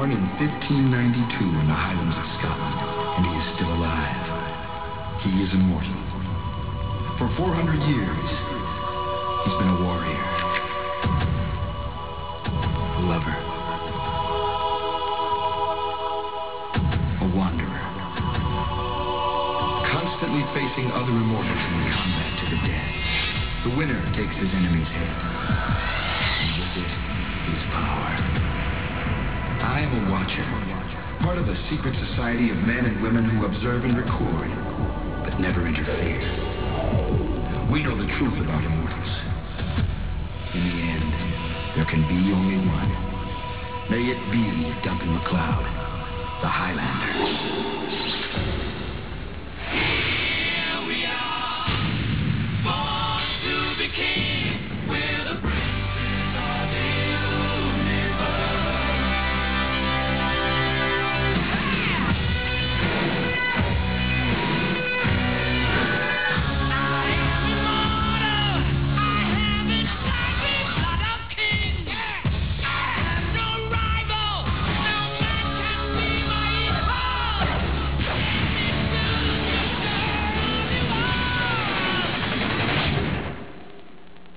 born in 1592 in the Highlands of Scotland, and he is still alive. He is immortal. For 400 years, he's been a warrior, a lover, a wanderer, constantly facing other immortals in the combat to the death. The winner takes his enemy's head, and with it, his power. I am a watcher, part of a secret society of men and women who observe and record, but never interfere. We know the truth about immortals. In the end, there can be only one. May it be Duncan MacLeod, the Highlander.